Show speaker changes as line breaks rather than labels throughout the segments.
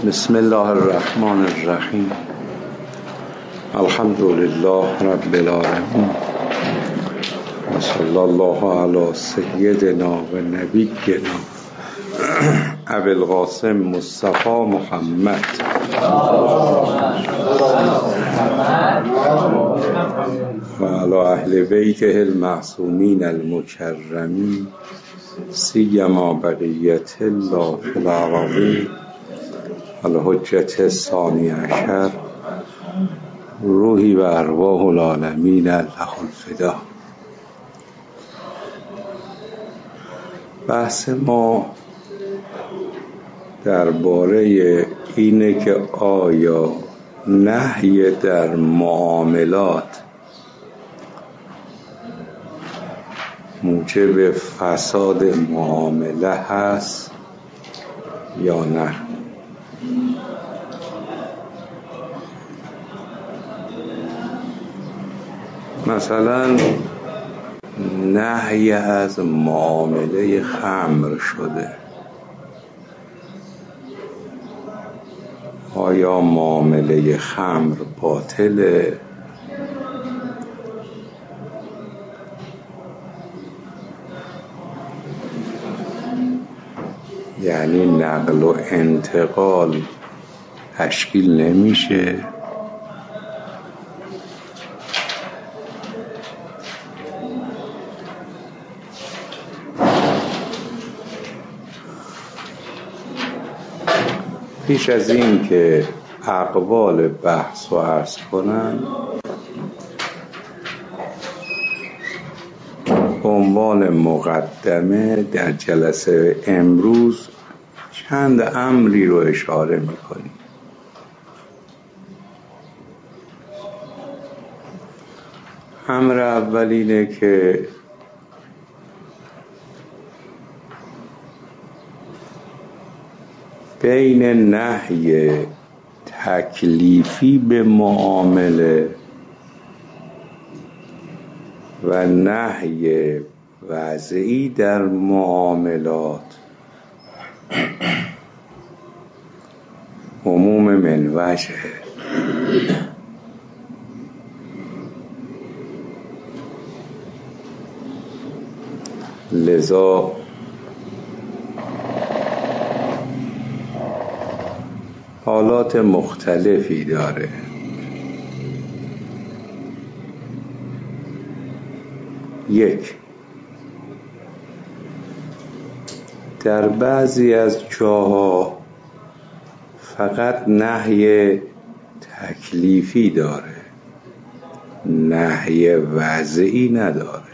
بسم الله الرحمن الرحیم. الحمد لله رب العالمین و صلی الله علی سیدنا و نبینا ابی القاسم مصطفی محمد و علی اهل بیته المعصومین المکرمین سیما بقیت الله فی الارضین الحجة الثانی عشر روحی و ارواح العالمین له الفدا. بحث ما درباره اینه که آیا نهی در معاملات موجب فساد معامله هست یا نه. مثلا نهی از معامله خمر شده، آیا معامله خمر باطله؟ یعنی نقل و انتقال تشکیل نمیشه؟ پیش از این که اقوال بحث رو عرض کنم، به عنوان مقدمه در جلسه امروز چند امری رو اشاره می‌کنیم. امر اول اینه که بین نهی تکلیفی به معامله و نهی وضعی در معاملات عموم من وجه. لذا حالات مختلفی داره. یک، در بعضی از جاها فقط نهی تکلیفی داره، نهی وضعی نداره.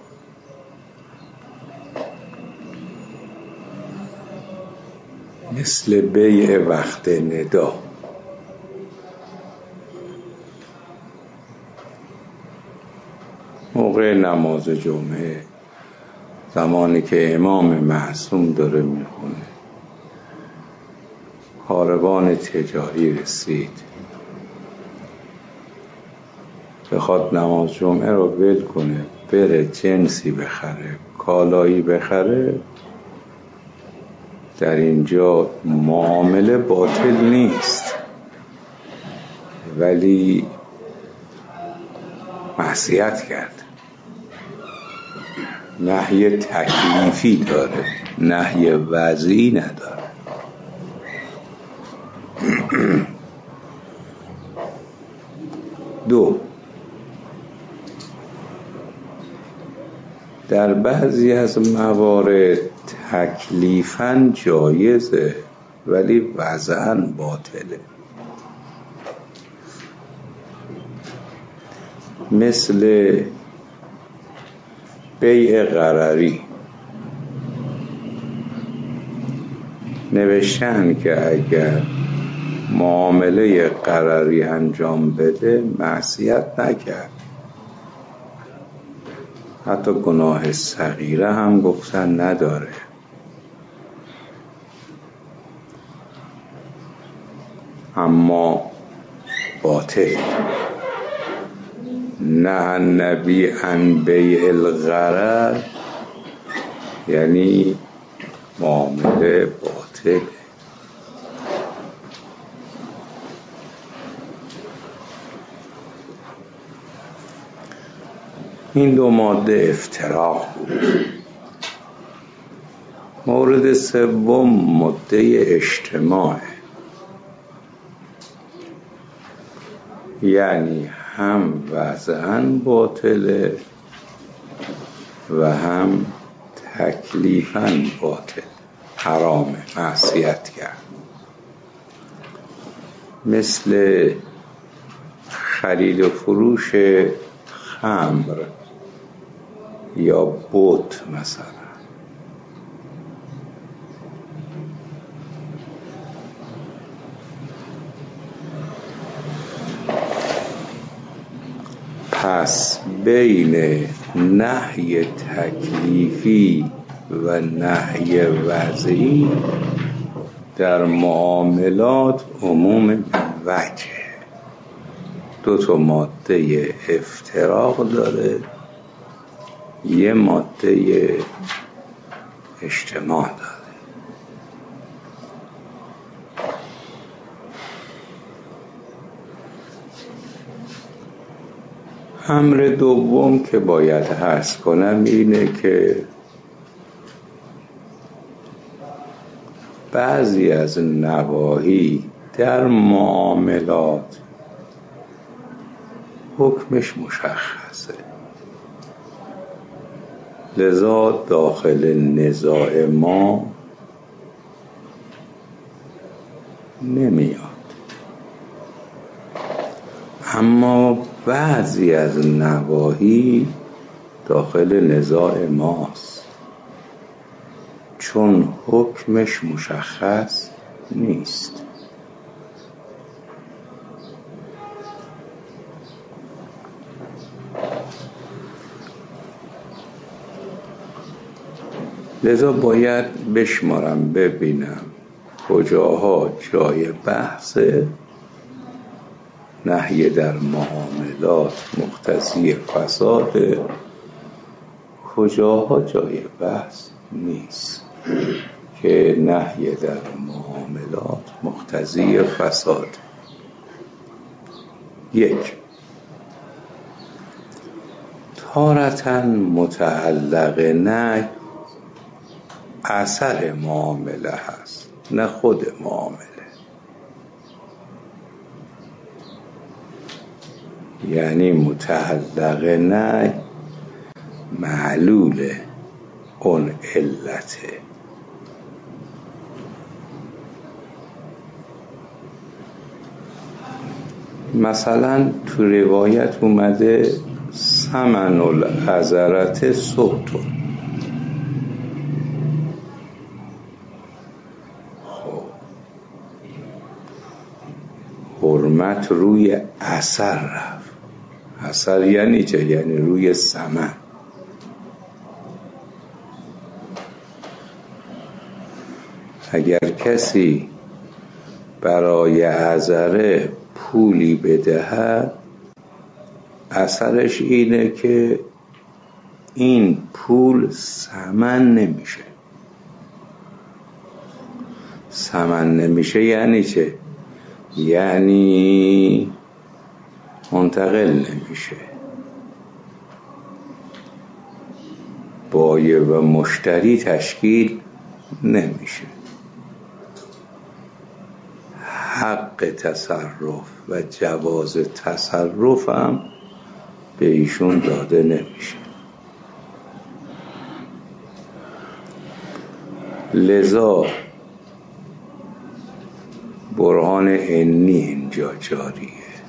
مثل بیع وقت ندا. موقع نماز جمعه، زمانی که امام معصوم داره میخونه، کاروان تجاری رسید، بخواد نماز جمعه رو ول کنه بره جنسی بخره، کالایی بخره، در اینجا معامله باطل نیست، ولی معصیت کرد. نهی تکلیفی داره، نهی وضعی نداره. دو، در بعضی از موارد تکلیفاً جایزه ولی وضعاً باطله. مثل بیع غرری. نوشتن که اگر معامله غرری انجام بده معصیت نکرد، حتی گناه صغیره هم گفتن نداره. اما باطل. نه النبی عن بیع الغرر، یعنی معامله باطل. این دو ماده افتراق بود. مورد سوم ماده اجتماع، یعنی هم وضعاً باطله و هم تکلیفاً باطل، حرام، معصیت کرد. مثل خرید و فروش خمر یا بت مثلا. پس بین نهی تکلیفی و نهی وضعی در معاملات عموم وجه، دو تا ماده افتراق داره، یه ماده اجتماع داره. امر دوم که باید حرص کنم اینه که بعضی از نواحی در معاملات حکمش مشخصه، لذا داخل نزاع ما نمیاد. اما بعضی از نواحی داخل نزاع ماست، چون حکمش مشخص نیست. لذا باید بشمارم ببینم کجاها جای بحث نهی در معاملات مقتضی فساد، کجاها جای بحث نیست که نهی در معاملات مقتضی فساد. یک، تارةً متعلق نهی اثر معامله هست، نه خود معامله. یعنی متعلق نهی معلول اون علته. مثلا تو روایت اومده ثمن العذرة صوتون. حرمت روی اثر رفت. اثر یعنی چه؟ یعنی روی ثمن. اگر کسی برای عذره پولی بدهد، اثرش اینه که این پول ثمن نمیشه. ثمن نمیشه یعنی چه؟ یعنی منتقل نمیشه، بایع و مشتری تشکیل نمیشه، حق تصرف و جواز تصرف هم به ایشون داده نمیشه. لذا برهان عنی اینجا جاریه.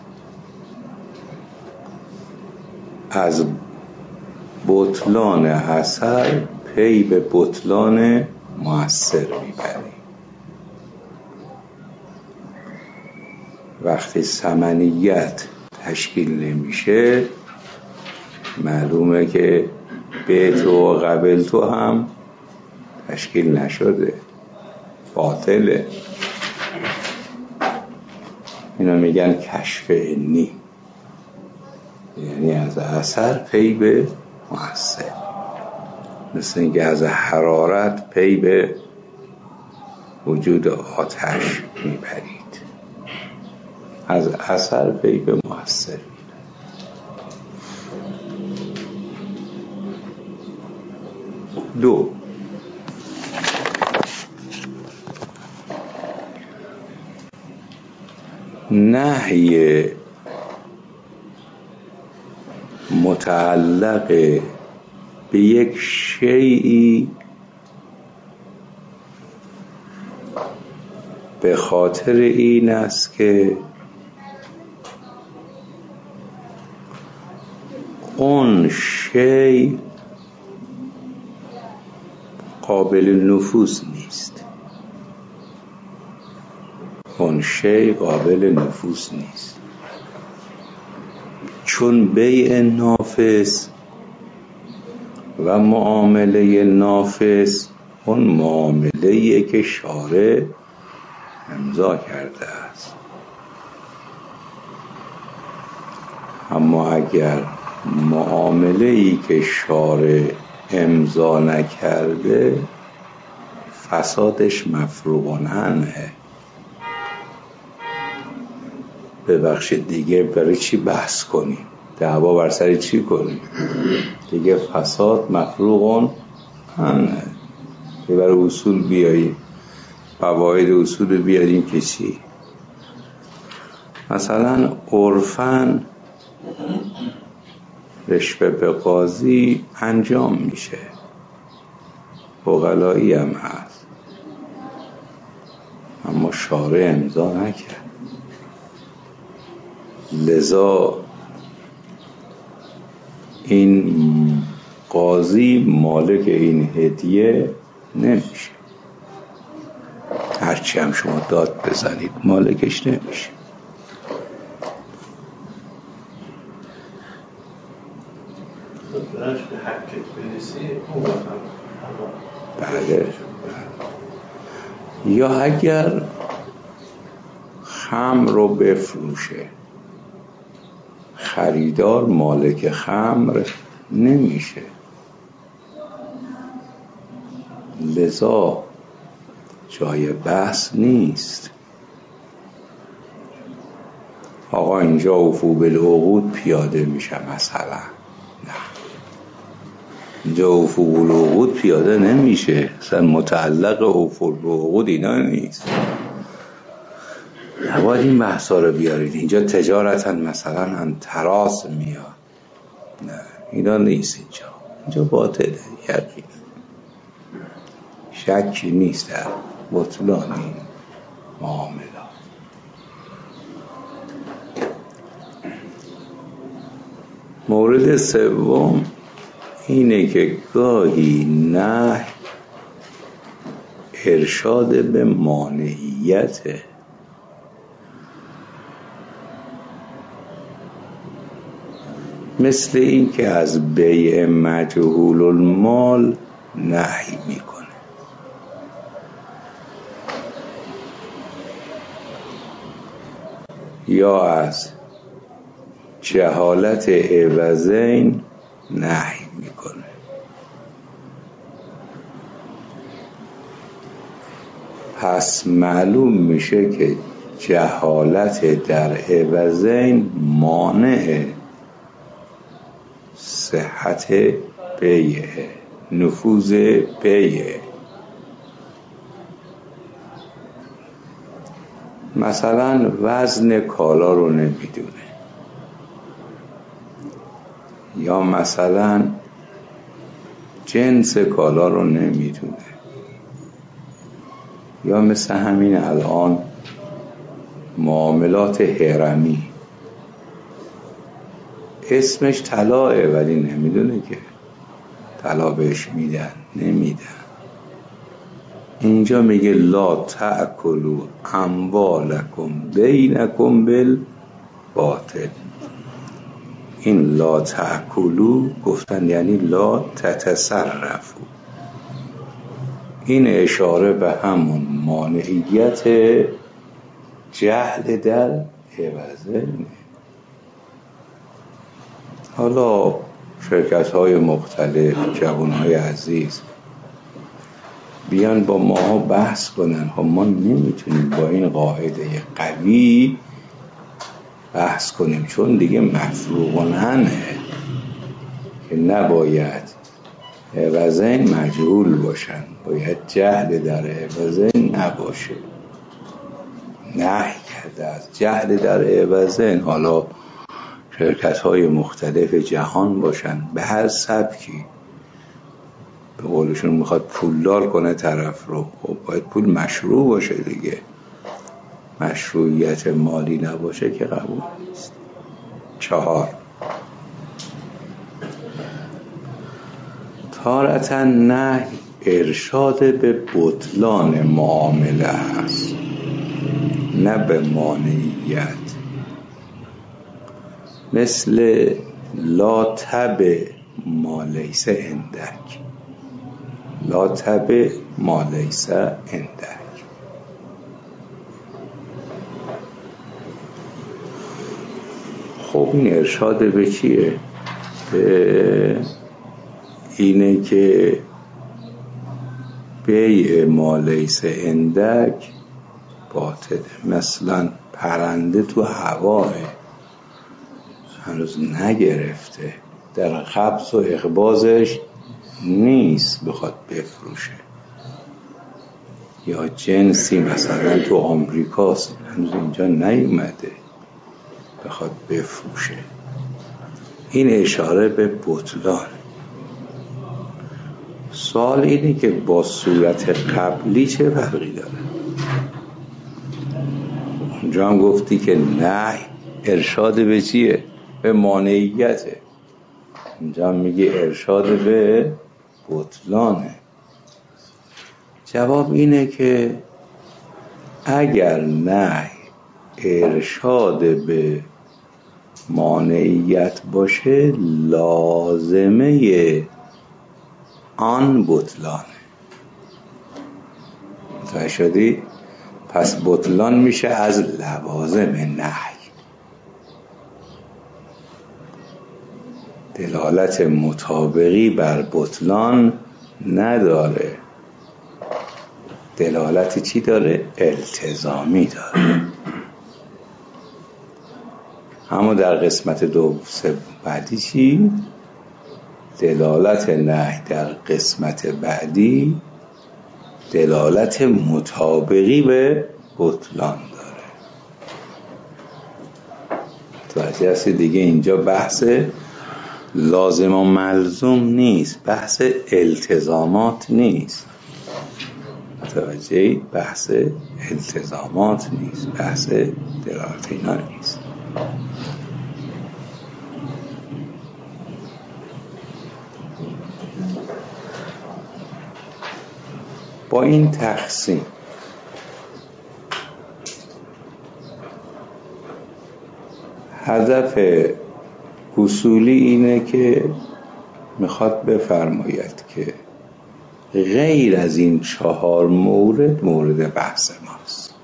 از بطلان اثر پی به بطلان مؤثر میبریم. وقتی ثمنیت تشکیل نمیشه، معلومه که بیت و قبل تو هم تشکیل نشده، باطله. اینا میگن کشف عنی، یعنی از اثر پی به مؤثر. مثل اینکه از حرارت پی به وجود آتش میبرید، از اثر پی به مؤثر. 2. نهی متعلق به یک شیئی به خاطر این است که اون شیء قابل نفوذ نیست. اون شیء قابل نفوذ نیست، چون بیع نافذ و معامله نافذ اون معامله‌ایه که شارع امضا کرده است. اما اگر معامله‌ای که شارع امضا نکرده، فسادش مفروغ عنه. ببخشید دیگه برای چی بحث کنیم؟ دعوا بر سر چی کنیم؟ دیگه فساد مفروغ عنه. که برای اصول بیاییم، قواعد اصول بیاریم که چی؟ مثلا عرفاً رشوه به قاضی انجام میشه، عقلایی هم هست، اما شارع امضا نکرد. لذا این قاضی مالک این هدیه نمیشه، هرچی هم شما داد بزنید مالکش نمیشه. بله. یا اگر خمر رو بفروشه، خریدار مالک خمر نمیشه. لذا جای بحث نیست. آقا اینجا اوفو بالعقود پیاده میشه مثلا، نه، اینجا اوفو بالعقود پیاده نمیشه، اصلا متعلق اوفو بالعقود اینا نیست. نباید این بحثا رو بیارید اینجا. تجارتا مثلا تراس میاد، نه اینا نیست. اینجا باطله، یقین شکی نیست در بطلان این معاملات. مورد سوم اینه که گاهی نه ارشاد به مانعیت، مثل این که از بیع مجهول المال نهی میکنه. یا از جهالت عوضین نهی میکنه. پس معلوم میشه که جهالت در عوضین مانع صحت بیع، نفوذ بیع. مثلا وزن کالا رو نمیدونه، یا مثلا جنس کالا رو نمیدونه، یا مثل همین الان معاملات حرمی، اسمش طلاه ولی نمیدونه که طلا بهش میدن نمیدن. اینجا میگه لا تأکلوا اموالکم بینکم بالباطل. این لا تأکلوا گفتن یعنی لا تتصرفوا. این اشاره به همون مانعیت جهل در عوضه. حالا شرکت‌های مختلف، جوان‌های عزیز بیان با ما بحث کنن، ما نمیتونیم با این قاعده قوی بحث کنیم، چون دیگه مفروغ عنه که نباید عوضین مجهول باشن، باید جهل در عوضین نباشه. نهی کرده از جهل در عوضین. حالا شرکت‌های مختلف جهان باشن به هر سبکی، به قولشون میخواد پولدار کنه طرف رو، خب باید پول مشروع باشه دیگه. مشروعیت مالی نباشه که قبول نیست. 4 تارةً نهی ارشاد به بطلان معامله است، نه به مانعیت. مثل لا تبع ما لیس عندک، لا تبع ما لیس عندک. خب این ارشاد به چیه؟ به اینه که بیع ما لیس عندک باطله. مثلا پرنده تو هواه، هنوز نگرفته، در قبض و اقباضش نیست بخواد بفروشه. یا جنسی مثلا تو آمریکاست، هنوز اینجا نیومده بخواد بفروشه. این اشاره به بطلان. سوال اینه که با صورت قبلی چه فرقی داره؟ اونجا هم گفتی که نه ارشاد به چیه؟ به مانعیته. اینجا هم میگه ارشاد به بطلانه. جواب اینه که اگر نه ارشاد به مانعیت باشه، لازمه آن بطلانه. متوجه شدی؟ پس بطلان میشه از لوازم نهی. دلالت مطابقی بر بطلان نداره. دلالت چی داره؟ التزامی داره. اما در قسمت بعدی چی؟ دلالت نهی در قسمت بعدی دلالت مطابقی به بطلان داره. توجه هستی دیگه؟ اینجا بحث لازم و ملزوم نیست، بحث التزامات نیست. متوجهی؟ بحث التزامات نیست، بحث دلالت اینا نیست. با این تقسیم هدف اصولی اینه که میخواد بفرماید که غیر از این 4 مورد بحث ماست.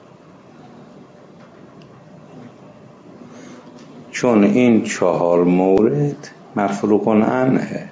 چون این 4 مورد مفروغ عنه،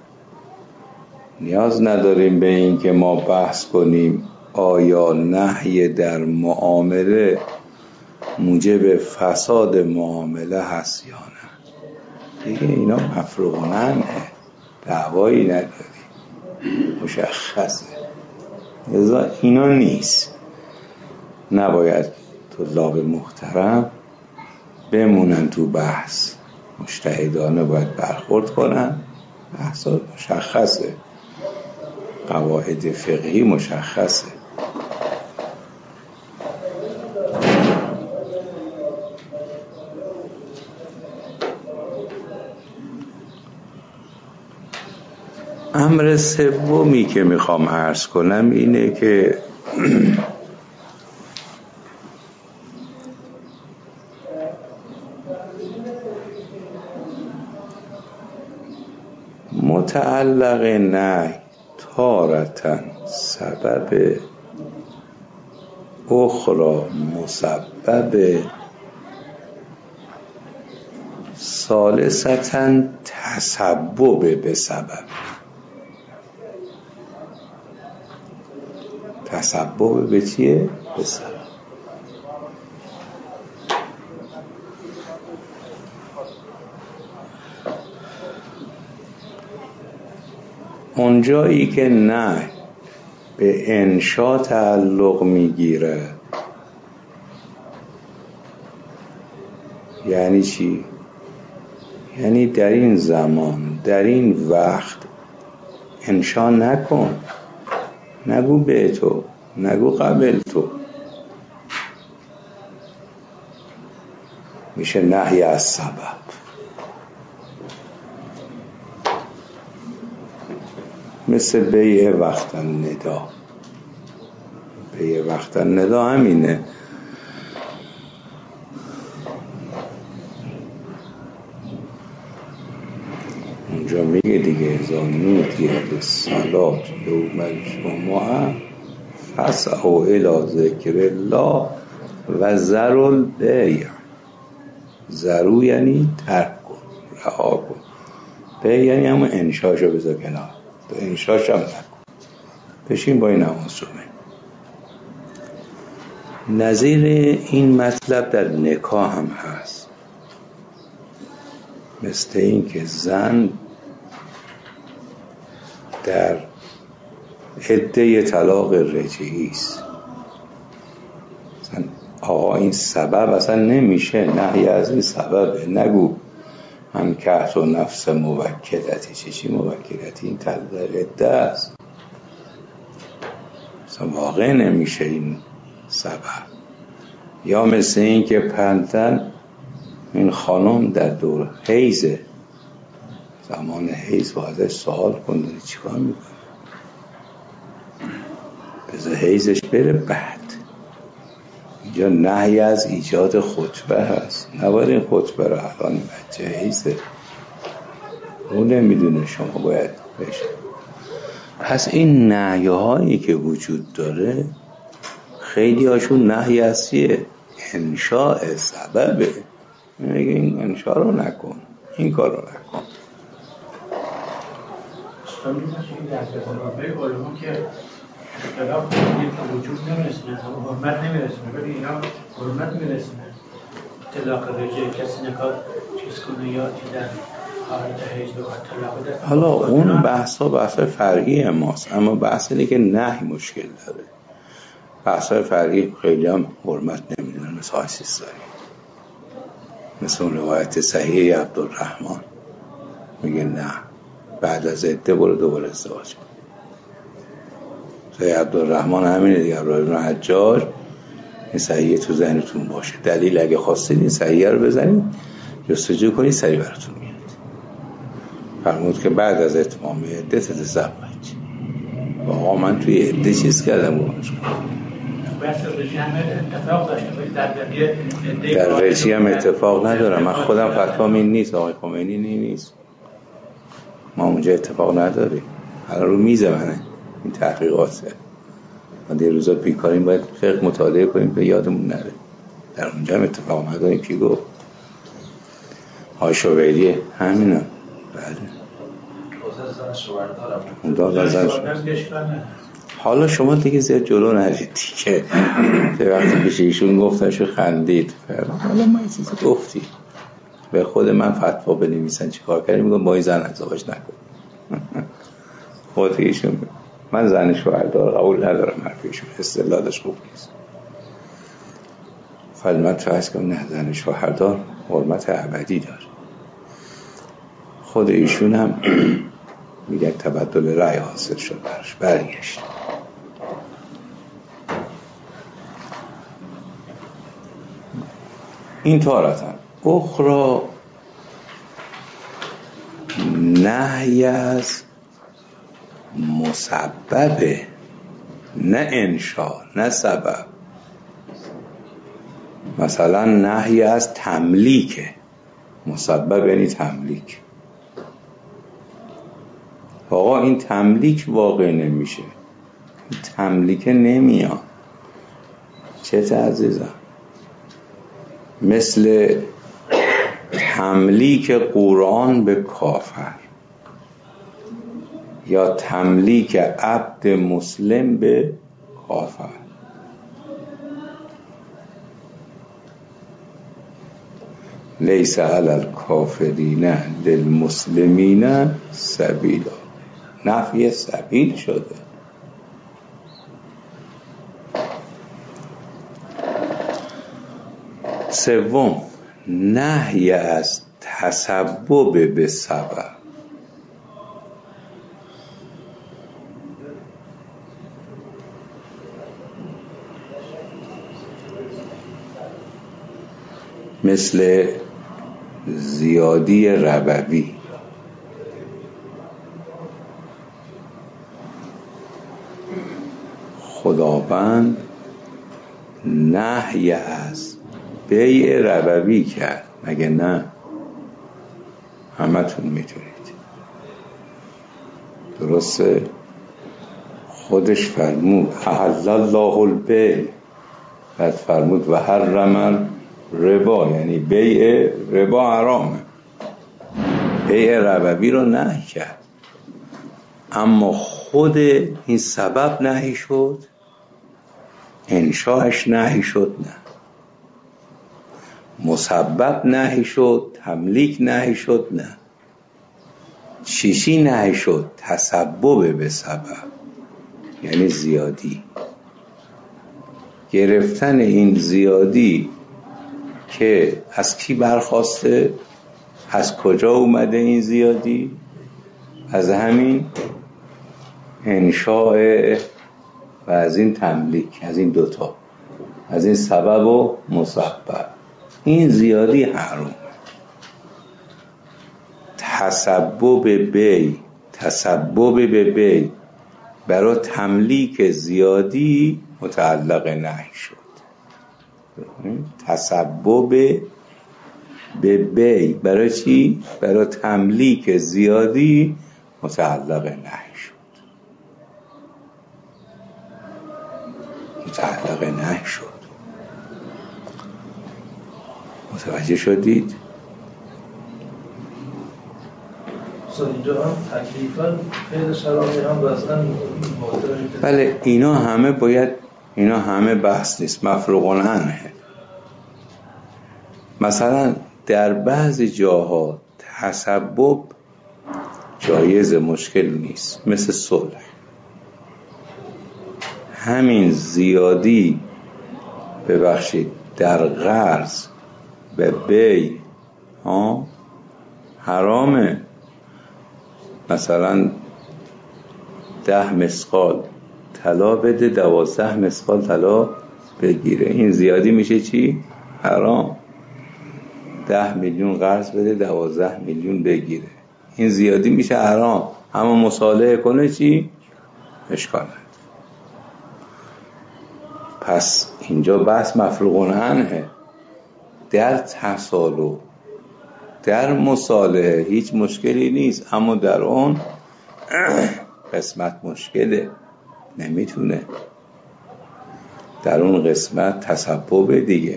نیاز نداریم به این که ما بحث کنیم آیا نهی در معامله موجب فساد معامله هست یا نه. دیگه اینا مفروغ عنه، دعوایی نداریم، مشخصه. لذا اینا نیست. نباید طلاب محترم بمونن تو بحث، مجتهدانه باید برخورد کنن. بحثا مشخصه، قواعد فقهی مشخصه. امر سومی که میخوام عرض کنم اینه که متعلق نهی تارةً سبب اخرى مسبب ثالثةً تسبب به سبب. تسبب به چیه؟ به سبب. اونجایی که نه به انشا تعلق میگیره. یعنی چی؟ یعنی در این زمان، در این وقت انشا نکن، نگو به تو، نگو قبل تو. میشه نهی از سبب. مثل بیع وقت الندا. بیع وقت الندا همینه. اونجا میگه دیگه اذا نودی للصلاة یوم الجمعه فاسعوا الی ذکر الله و ذروا البیع. ذرو یعنی ترک کن، رها کن. بیع یعنی همون انشاشو بذار کنار، تو انشاش هم نکن، بشین با این نماز جمعه. نظیر این مطلب در نکاح هم هست. مثل این که زن در عده طلاق رجعی است، آقا این سبب اصلا نمیشه، نهی از این سببه. نگو من کهت و نفس موکلتی. چی موکلتی؟ این طلاق عده است، اصلا واقع نمیشه این سبب. یا مثل این که پندن این خانم در دور حیزه، زمان حیز و ازش سوال کن داری چی کار میکنه، بذار حیزش بره. بعد اینجا نهی از ایجاد خطبه هست، نباید این خطبه رو الان بچه حیزه اون نمیدونه، شما باید بشه. پس این نهی هایی که وجود داره خیلی هاشون نهی از چیه؟ انشاء سببه. میگه این انشاء رو نکن، این کار رو نکن.
این در تجربه علوم که اختلاف که وجود نمیرسونه، حرمت نمیرسونه، ولی اینا حرمت میرسونه. طلاق رجعی کسی نکات چیز کنه یا در حالت حیض و طلاق ده.
حالا اون بحث فرعی ماست، اما بحث اینه که نهی مشکل داره. بحث فرعی خیلی هم حرمت نمیدونه. مثل آسیستانی، مثل اون روایت صحیح عبدالرحمن میگه نه، بعد از عده برو دوباره ازدواج کن. صحیح عبدالرحمن همینه دیگه. ابراهیم بن حجاج، این صحیح تو ذهنتون باشه. دلیل اگه خواستید این صحیح رو بزنید جستجو کنید، سریع براتون میاد. فرمود که بعد از اتمام عده تتزوج. آقا من توی عده چیز کردم باش. در رجی هم اتفاق ندارم. من خودم فتوام این نیست، آقای خمینی نیست، ما اونجا اتفاق نداریم. حالا رو میزه منه این تحقیقاته. ما در روزا بیکاریم، باید فقه مطالعه کنیم به یادمون نره. در اونجا هم اتفاق نداریم. کی گفت؟ های شویریه همینه. بله حالا شما دیگه زیاد جلو نرید دیگه. وقتی پیش ایشون گفتنشو خندید. حالا ما این چیزی گفتی به خود من فتوا بنویسن چی کار کردیم، میگم با این زن ازدواج نکن. خود ایشون من زن شوهردار قبول ندارم، حرفیشون استدلالش خوب نیست. من فرض کنم نه، زن شوهردار حرمت ابدی داره. خود ایشون هم میگن تبدل رأی حاصل شد براش، برگشت. این تارتن اخرى نهی از مسببه، نه انشاء، نه سبب. مثلا نهی از تملیکه. مسبب یعنی تملیک. آقا این تملیک واقع نمیشه، تملیک نمیاد. چه عزیزم؟ مثل تملیک قرآن به کافر یا تملیک عبد مسلم به کافر. لیس علی الکافرین للمسلمین سبیلا. نفی سبیل شده. سوم، نهی از تسبب به سبب. مثل زیادی ربوی. خداوند نهی از بیع ربوی کرد، مگه نه؟ همتون میتونید. درسته؟ خودش فرمود احل الله البیع، بعد فرمود و حرم ربا، یعنی بیع ربا حرامه. بیع ربوی رو نهی کرد، اما خود این سبب نهی شد، انشاءش نهی شد، نه. مسبب نهی شد، تملیک نهی شد، نه. چیزی نهی شد؟ تسبب به سبب، یعنی زیادی. گرفتن این زیادی که از کی برخواسته؟ از کجا اومده این زیادی؟ از همین انشاء و از این تملیک، از این دوتا، از این سبب و مسبب. این زیادی حرام. تسبب بی، تسبب به بی برای تملیک زیادی متعلق نهی شد. تسبب به بی برای چی؟ برای تملیک زیادی متعلق نهی شد. متعلق نهی شد. متوجه شدید؟
اینجا هم تکلیفاً فعل شرابی هم وزن.
بله، اینا همه باید، اینا همه بحث نیست، مفروغ عنه. مثلا در بعضی جاها تسبب جایز، مشکل نیست، مثل صلح. همین زیادی ببخشید در قرض به بی حرامه. مثلا 10 مثقال طلا بده 12 مثقال طلا بگیره، این زیادی میشه چی؟ حرام. 10 میلیون قرض بده 12 میلیون بگیره، این زیادی میشه حرام. اما مصالحه کنه چی؟ اشکال نداره. پس اینجا بحث مفروغ عنه. در تسالو، در مصالحه هیچ مشکلی نیست، اما در اون قسمت مشکله، نمیتونه. در اون قسمت تسبب دیگه.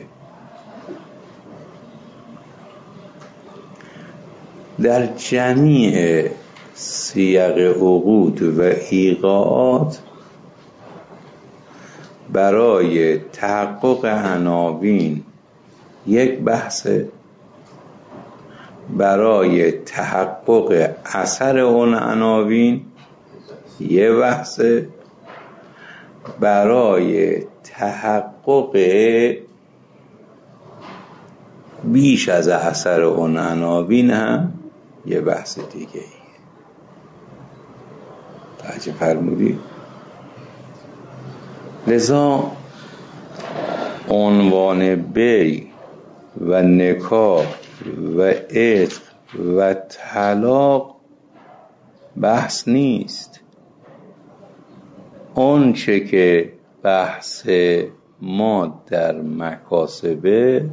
در جمیع سیاق عقود و ایقاعات برای تحقق عناوین یک بحثه، برای تحقق اثر اون عناوین یک بحثه، برای تحقق بیش از اثر اون عناوین هم یه بحث دیگه ای. توجه فرمودید؟ لذا عنوان بی و نکاح و عتق و طلاق بحث نیست. اون چه که بحث ما در مکاسبه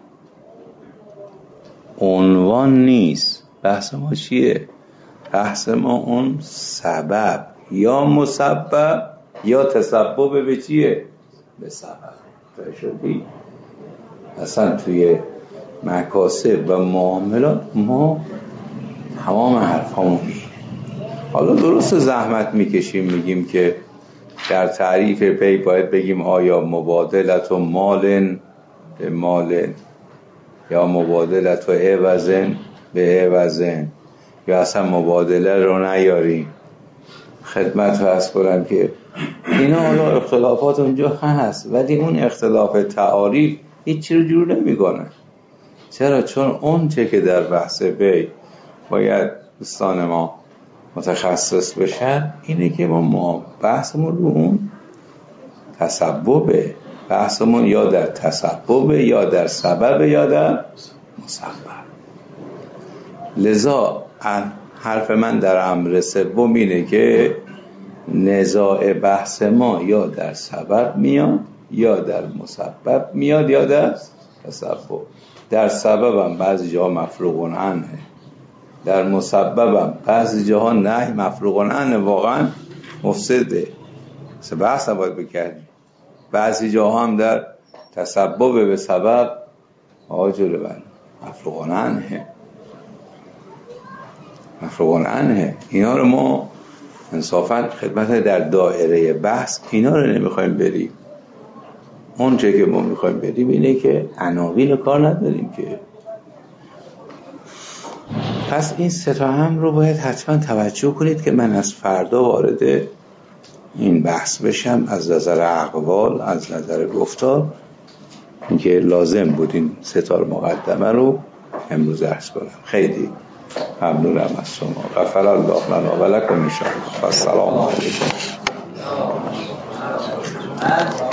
عنوان نیست. بحث ما چیه؟ بحث ما اون سبب یا مسبب یا تسبب به چیه؟ به سبب. شدی؟ اصلا توی مکاسب و معاملات ما تمام حرفامون اینه. حالا درست زحمت میکشیم، میگیم که در تعریف پی باید بگیم آیا مبادلت و مال به مال یا مبادلت و عوضن به عوضن، یا اصلا مبادله رو نیاریم، خدمت عرض کنم که اینا حالا اختلافات اونجا هست، ولی اون اختلاف تعاریف هیچی رو جور نمی‌کنه. چرا؟ چون اون چه که در بحث بی باید دوستان ما متخصص بشن اینه که ما بحثمون رو اون تسببه، بحثمون یا در تسببه یا در سبب یا در مسبب. لذا حرف من در امر سوم اینه که نزاع بحث ما یا در سبب میاد یا در مسبب میاد یا در تسبب. در سببم بعضی جاها مفروغ عنه، در مسببم بعضی جاها نه مفروغ عنه، واقعا مفسده، بحث باید بکردیم. بعضی جاها هم در تسبب به سبب آجر من مفروغ عنه. اینا رو ما انصافا خدمت در دایره بحث اینا رو نمیخوایم بریم. اون چه که ما میخوایم بریم اینه که عناوین کار نداریم که. پس این سه تا هم رو باید حتما توجه کنید که من از فردا وارد این بحث بشم از نظر اقوال، از نظر گفتار، اینکه لازم بود این سه تا مقدمه رو امروز عرض کنم. خیلی ممنونم از شما. غفر الله لنا و لکم ان شاء الله. و السلام علیکم.